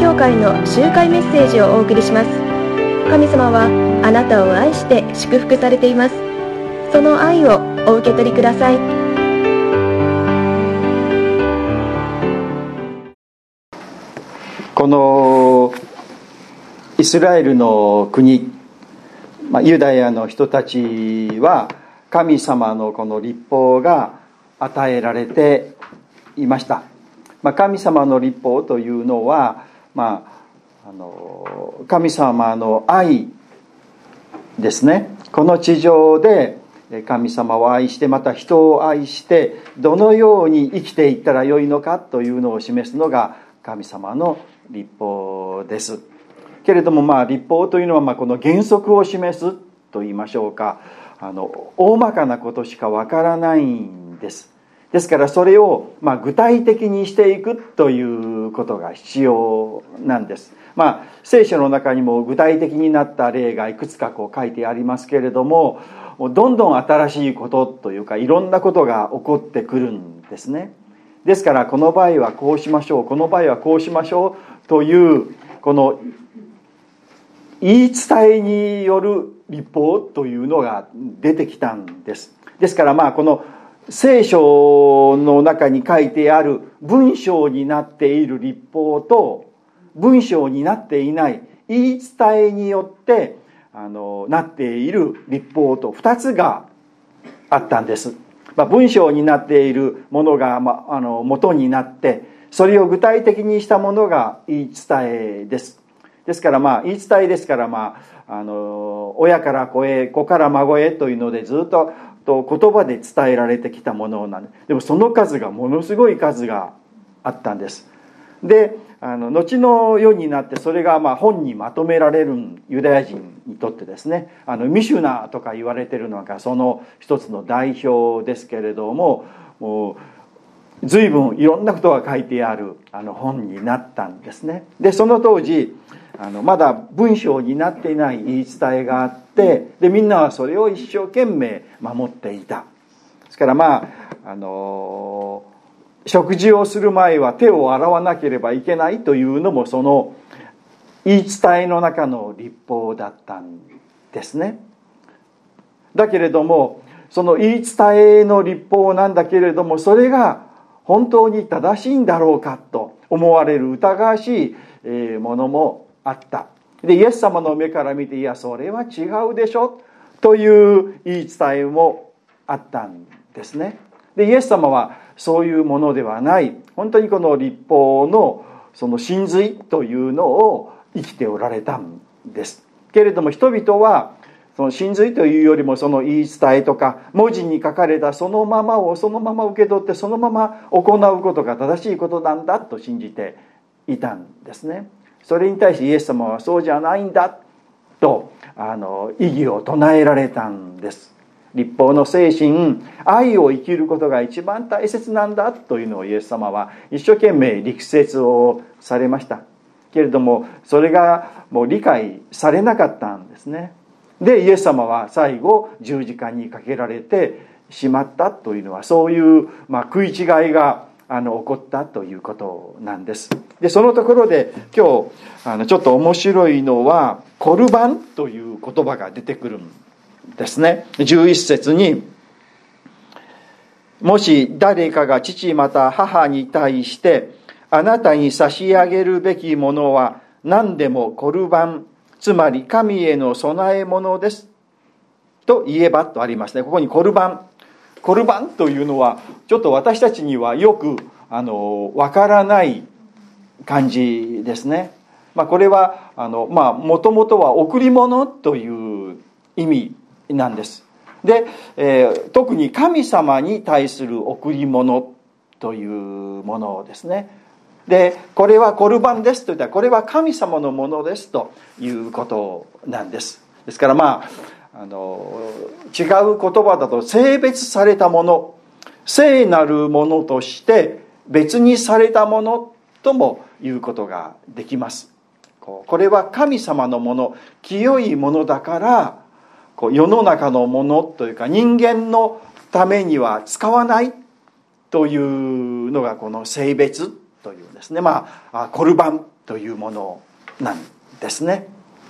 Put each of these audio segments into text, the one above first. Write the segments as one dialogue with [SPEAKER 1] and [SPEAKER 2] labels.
[SPEAKER 1] 教会の集会メッセージをお送りします。神様はあなたを愛して祝福されています。その愛をお受け取りください。
[SPEAKER 2] このイスラエルの国、ユダヤの人たちは神様のこの律法が与えられていました。神様の律法というのは、神様の愛ですね。この地上で神様を愛して、また人を愛してどのように生きていったらよいのかというのを示すのが神様の律法です。けれども律法というのはこの原則を示すと言いましょうか、大まかなことしかわからないんです。ですからそれを具体的にしていくということが必要なんです。聖書の中にも具体的になった例がいくつか書いてありますけれども、どんどん新しいことというかいろんなことが起こってくるんですね。ですからこの場合はこうしましょう、この場合はこうしましょうというこの言い伝えによる律法というのが出てきたんです。ですからこの聖書の中に書いてある文章になっている律法と文章になっていない言い伝えによってなっている律法と2つがあったんです。文章になっているものが元になってそれを具体的にしたものが言い伝えです。ですから言い伝えですから親から子へ子から孫へというのでずっと言葉で伝えられてきたものなんです。でもその数がものすごい数があったんです。で後の世になってそれが本にまとめられるユダヤ人にとってですね、ミシュナとか言われているのがその一つの代表ですけれども、もう随分いろんなことが書いてある本になったんですね。でその当時まだ文章になっていない言い伝えがあって、でみんなはそれを一生懸命守っていた。ですから食事をする前は手を洗わなければいけないというのもその言い伝えの中の律法だったんですね。だけれどもその言い伝えの律法なんだけれども、それが本当に正しいんだろうかと思われる疑わしいものもあった。でイエス様の目から見て、いやそれは違うでしょという言い伝えもあったんですね。でイエス様はそういうものではない、本当にこの律法のその真髄というのを生きておられたんです。けれども人々はその真髄というよりもその言い伝えとか文字に書かれたそのままをそのまま受け取ってそのまま行うことが正しいことなんだと信じていたんですね。それに対してイエス様はそうじゃないんだと異議を唱えられたんです。律法の精神、愛を生きることが一番大切なんだというのをイエス様は一生懸命力説をされました。けれどもそれがもう理解されなかったんですね。でイエス様は最後十字架にかけられてしまったというのは、そういう食い違いが起こったということなんです。でそのところで今日ちょっと面白いのはコルバンという言葉が出てくるんですね。11節に、もし誰かが父また母に対してあなたに差し上げるべきものは何でもコルバン、つまり神への供え物ですと言えばとありますね。ここにコルバンというのはちょっと私たちにはよくわからない感じですね。これはもともとは贈り物という意味なんです。で、特に神様に対する贈り物というものですね。でこれはコルバンですと言ったら、これは神様のものですということなんです。ですから違う言葉だと聖別されたもの、聖なるものとして別にされたものとも言うことができます。これは神様のもの、清いものだから世の中のものというか人間のためには使わないというのがこの聖別というですね、コルバンというものなんですね。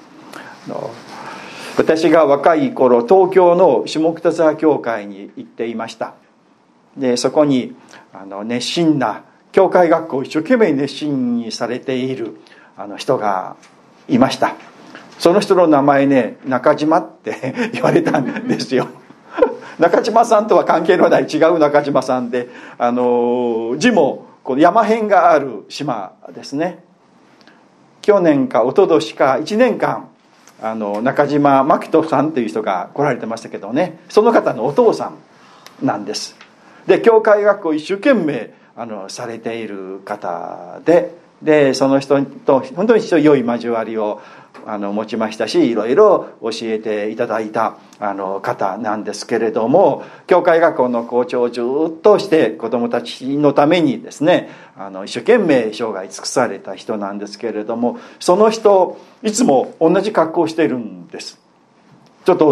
[SPEAKER 2] 私が若い頃、東京の下北沢教会に行っていました。でそこに熱心な教会学校を一生懸命熱心にされている人がいました。その人の名前ね、中島って言われたんですよ。中島さんとは関係のない違う中島さんで、字もこの山辺がある島ですね。去年か一昨年か1年間中島真人さんという人が来られてましたけどね、その方のお父さんなんです。で教会学校を一生懸命されている方でその人と本当に良い交わりを持ちましたし、いろいろ教えていただいた方なんですけれども、教会学校の校長をずっとして子どもたちのためにですね一生懸命生涯尽くされた人なんですけれども、その人いつも同じ格好をしているんです。ちょっと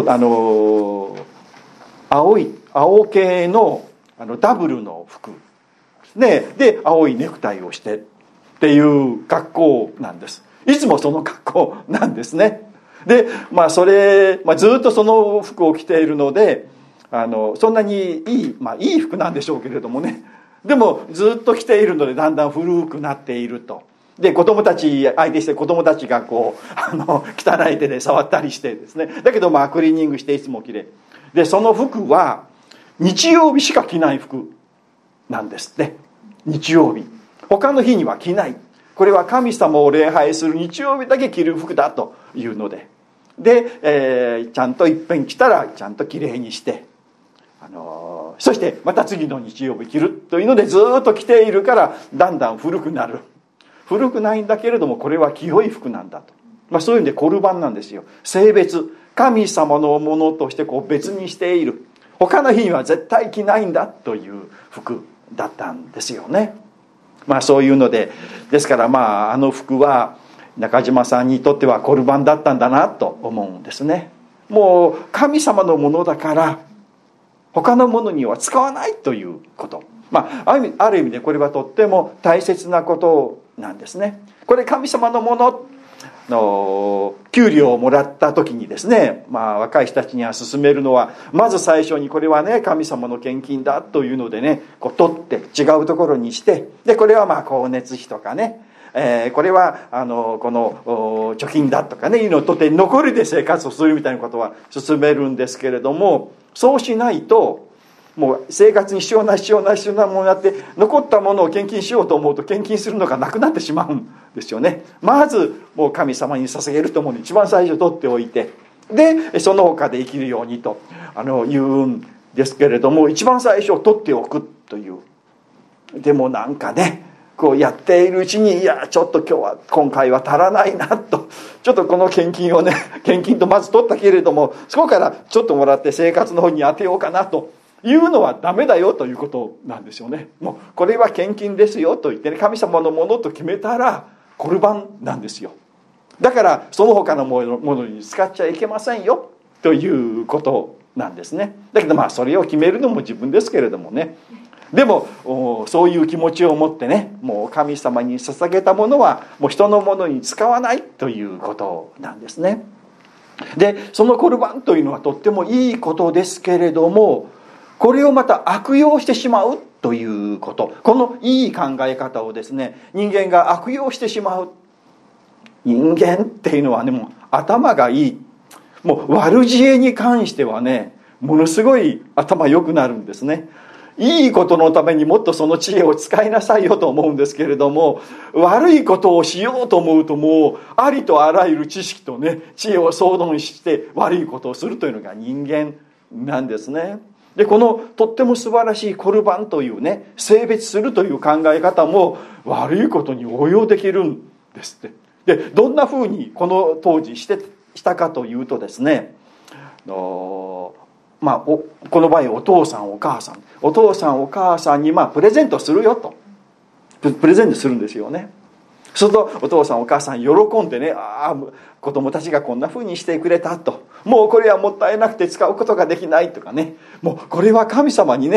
[SPEAKER 2] 青系のダブルの服で青いネクタイをしてっていう格好なんです。いつもその格好なんですね。でそれ、ずっとその服を着ているのでそんなにいい服なんでしょうけれどもね、でもずっと着ているのでだんだん古くなっていると。で子供たち相手して子供たちがこう汚い手で触ったりしてですね、だけどクリーニングしていつも着れで、その服は日曜日しか着ない服なんですって。日曜日、他の日には着ない。これは神様を礼拝する日曜日だけ着る服だというので、ちゃんといっぺん着たらちゃんときれいにして、そしてまた次の日曜日着るというのでずっと着ているから、だんだん古くなる。古くないんだけれどもこれは清い服なんだと、そういうんでコルバンなんですよ。聖別、神様のものとして別にしている、他の日には絶対着ないんだという服だったんですよね。そういうので、ですからあの服は中島さんにとってはコルバンだったんだなと思うんですね。もう神様のものだから他のものには使わないということ、ある意味でこれはとっても大切なことなんですね。これ神様のものの給料をもらった時にですね、若い人たちには勧めるのは、まず最初にこれはね神様の献金だというのでね取って違うところにして、でこれは光熱費とかね、これはこの貯金だとかねいうのを取って残りで生活をするみたいなことは勧めるんですけれども、そうしないともう生活に必要なものになって、残ったものを献金しようと思うと献金するのがなくなってしまうんですよね。まずもう神様に捧げるとものに一番最初取っておいて、でその他で生きるようにと言うんですけれども、一番最初取っておくという。でもなんかねやっているうちに、ちょっと今回は足らないなと、ちょっとこの献金をね献金とまず取ったけれども、そこからちょっともらって生活の方に当てようかなというのはダメだよということなんですよね。もうこれは献金ですよと言ってね、神様のものと決めたらコルバンなんですよ。だからその他のものに使っちゃいけませんよということなんですね。だけどそれを決めるのも自分ですけれどもね、でもそういう気持ちを持ってね、もう神様に捧げたものはもう人のものに使わないということなんですね。でそのコルバンというのはとってもいいことですけれども、これをまた悪用してしまうということ、このいい考え方をですね人間が悪用してしまう。人間っていうのはねもう頭がいい、もう悪知恵に関してはねものすごい頭良くなるんですね。いいことのためにもっとその知恵を使いなさいよと思うんですけれども、悪いことをしようと思うともうありとあらゆる知識とね知恵を総動員して悪いことをするというのが人間なんですね。でこのとっても素晴らしいコルバンというね聖別するという考え方も悪いことに応用できるんですって。でどんなふうにこの当時したかというとですね、この場合お父さんお母さんにプレゼントするよとプレゼントするんですよね。そうするとお父さんお母さん喜んでね、子供たちがこんな風にしてくれたと、もうこれはもったいなくて使うことができないとかね、もうこれは神様にね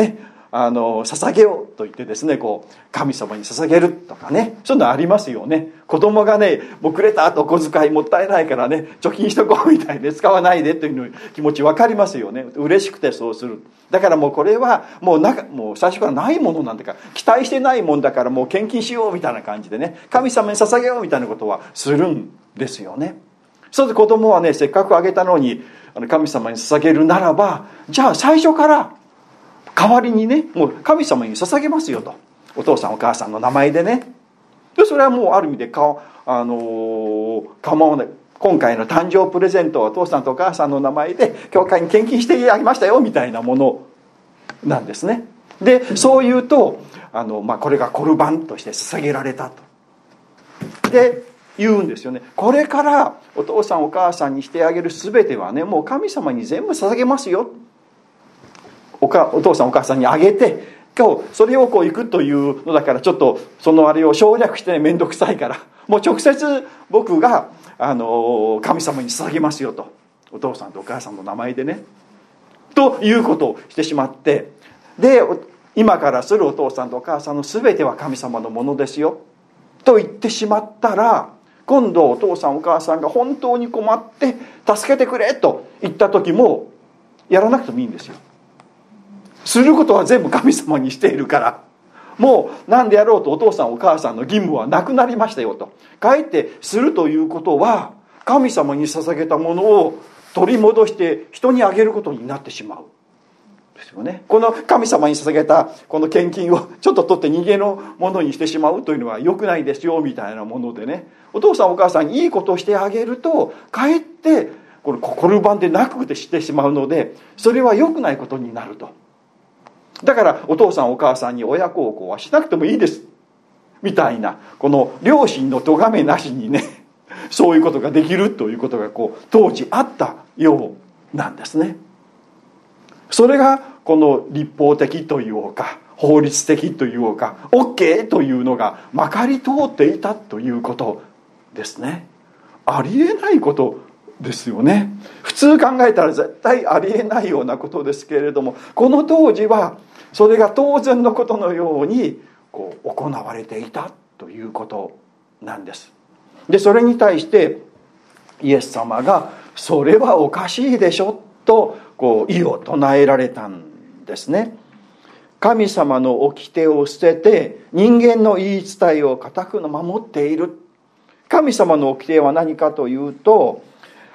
[SPEAKER 2] 捧げようと言ってですね、こう神様に捧げるとかね、そういうのありますよね。子供がね、もうくれた後小遣いもったいないからね、貯金しとこうみたいで使わないでという気持ち分かりますよね。嬉しくてそうする。だからもうこれはもう最初からないものなんだから、期待してないもんだからもう献金しようみたいな感じでね、神様に捧げようみたいなことはするんですよね。それで子供はね、せっかくあげたのに神様に捧げるならば、じゃあ最初から代わりにね、もう神様に捧げますよと、お父さんお母さんの名前でね。でそれはもうある意味で構わない。今回の誕生プレゼントはお父さんとお母さんの名前で教会に献金してあげましたよみたいなものなんですね。でそう言うとこれがコルバンとして捧げられたとで言うんですよね。これからお父さんお母さんにしてあげる全てはね、もう神様に全部捧げますよ。お父さんお母さんにあげて、今日それをこう行くというのだから、ちょっとそのあれを省略して面倒くさいから、もう直接僕が神様に捧げますよと、お父さんとお母さんの名前でね、ということをしてしまって、で今からするお父さんとお母さんの全ては神様のものですよと言ってしまったら、今度お父さんお母さんが本当に困って助けてくれと言った時もやらなくてもいいんですよ。することは全部神様にしているから、もう何でやろうとお父さんお母さんの義務はなくなりましたよと。かえってするということは、神様に捧げたものを取り戻して人にあげることになってしまうですよね。この神様に捧げたこの献金をちょっと取って人間のものにしてしまうというのは良くないですよみたいなものでね、お父さんお母さんにいいことをしてあげると、かえってこれコルバンでなくてしてしまうので、それは良くないことになると。だからお父さんお母さんに親孝行はしなくてもいいですみたいな、この両親の咎めなしにね、そういうことができるということが当時あったようなんですね。それがこの立法的というか法律的というか OK というのがまかり通っていたということですね。ありえないことですよね。普通考えたら絶対ありえないようなことですけれども、この当時はそれが当然のことのように行われていたということなんです。でそれに対してイエス様がそれはおかしいでしょと異を唱えられたんですね。神様の掟を捨てて人間の言い伝えを固く守っている。神様の掟は何かというと、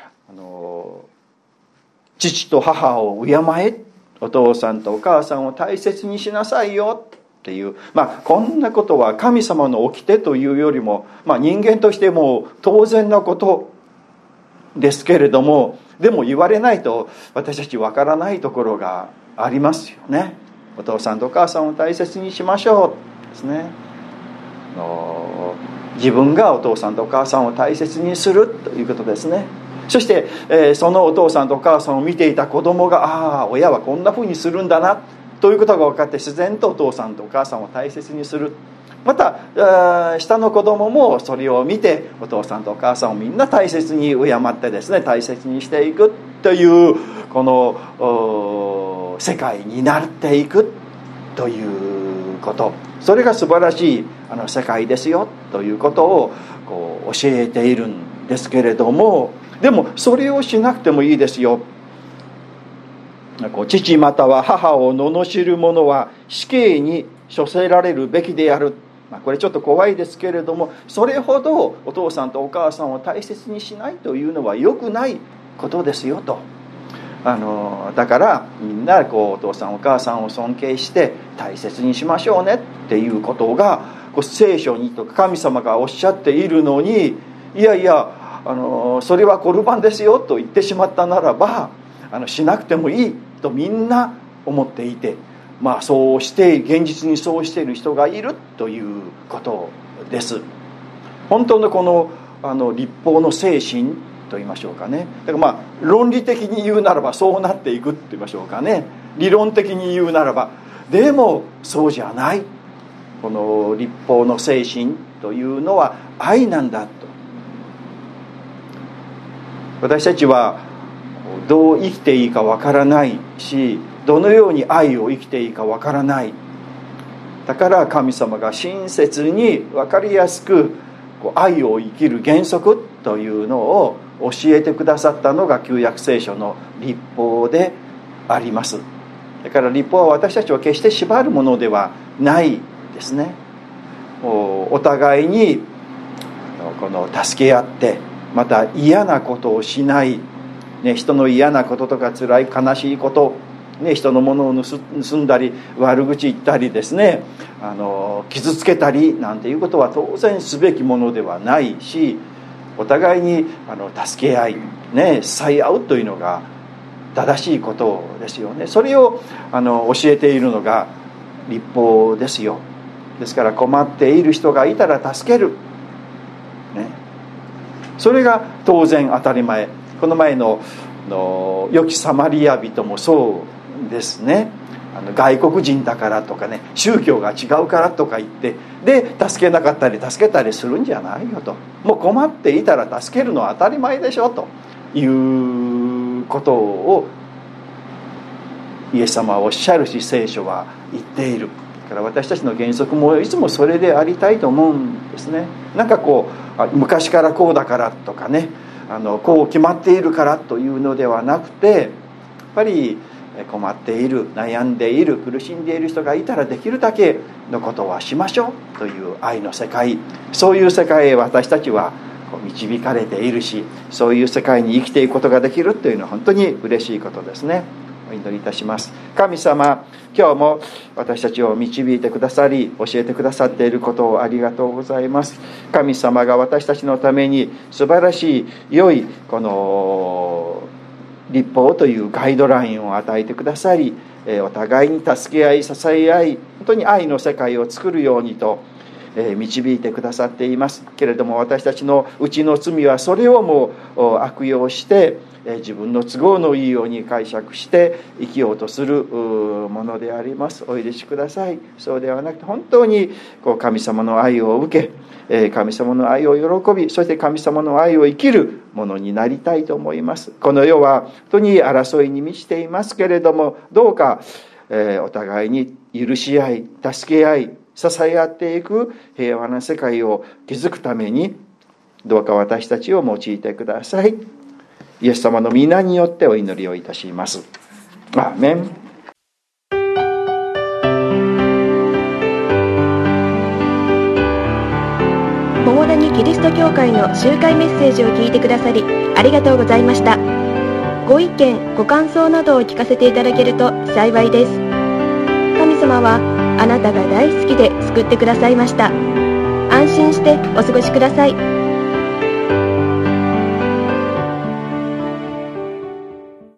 [SPEAKER 2] 父と母を敬え、お父さんとお母さんを大切にしなさいよっていう、こんなことは神様の掟というよりも、人間としても当然なことですけれども、でも言われないと私たちわからないところがありますよね。お父さんとお母さんを大切にしましょうですね。自分がお父さんとお母さんを大切にするということですね。そして、そのお父さんとお母さんを見ていた子供が、親はこんなふうにするんだなということが分かって、自然とお父さんとお母さんを大切にする。また下の子供もそれを見てお父さんとお母さんをみんな大切に敬ってですね、大切にしていくというこの世界になっていくということ、それが素晴らしい世界ですよということを教えているんですけれども、でもそれをしなくてもいいですよ。父または母を罵る者は死刑に処せられるべきである。これちょっと怖いですけれども、それほどお父さんとお母さんを大切にしないというのは良くないことですよと。だからみんなお父さんお母さんを尊敬して大切にしましょうねっていうことが聖書にとか神様がおっしゃっているのに、いやいやそれはコルバンですよと言ってしまったならばしなくてもいいとみんな思っていて、そうして現実にそうしている人がいるということです。本当のこの律法の精神と言いましょうかね。だから論理的に言うならばそうなっていくって言いましょうかね。理論的に言うならば、でもそうじゃない。この律法の精神というのは愛なんだと。私たちはどう生きていいかわからないし、 どのように愛を生きていいかわからない。だから神様が親切に分かりやすく愛を生きる原則というのを教えてくださったのが旧約聖書の律法であります。だから律法は私たちを決して縛るものではないですね。お互いに助け合って、また嫌なことをしない、人の嫌なこととか辛い悲しいこと、人のものを盗んだり悪口言ったりですね、傷つけたりなんていうことは当然すべきものではないし、お互いに助け合い、支え合うというのが正しいことですよね。それを教えているのが律法ですよ。ですから困っている人がいたら助ける、それが当然当たり前。この前の良きサマリア人もそうですね。外国人だからとかね、宗教が違うからとか言ってで助けなかったり助けたりするんじゃないよと。もう困っていたら助けるのは当たり前でしょということをイエス様はおっしゃるし、聖書は言っている。だから私たちの原則もいつもそれでありたいと思うんですね。なんか昔からこうだからとかね、こう決まっているからというのではなくて、やっぱり困っている、悩んでいる、苦しんでいる人がいたらできるだけのことはしましょうという愛の世界、そういう世界へ私たちは導かれているし、そういう世界に生きていくことができるというのは本当に嬉しいことですね。お祈りいたします。神様、今日も私たちを導いてくださり教えてくださっていることをありがとうございます。神様が私たちのために素晴らしい良いこの律法というガイドラインを与えてくださり、お互いに助け合い支え合い、本当に愛の世界を作るようにと導いてくださっていますけれども、私たちのうちの罪はそれをも悪用して自分の都合のいいように解釈して生きようとするものであります。お許しください。そうではなくて、本当に神様の愛を受け、神様の愛を喜び、そして神様の愛を生きるものになりたいと思います。この世は本当に争いに満ちていますけれども、どうかお互いに許し合い、助け合い、支え合っていく平和な世界を築くために、どうか私たちを用いてください。イエス様の皆によってお祈りをいたします。アーメン。
[SPEAKER 1] 桃谷キリスト教会の集会メッセージを聞いてくださりありがとうございました。ご意見ご感想などを聞かせていただけると幸いです。神様はあなたが大好きで救ってくださいました。安心してお過ごしください。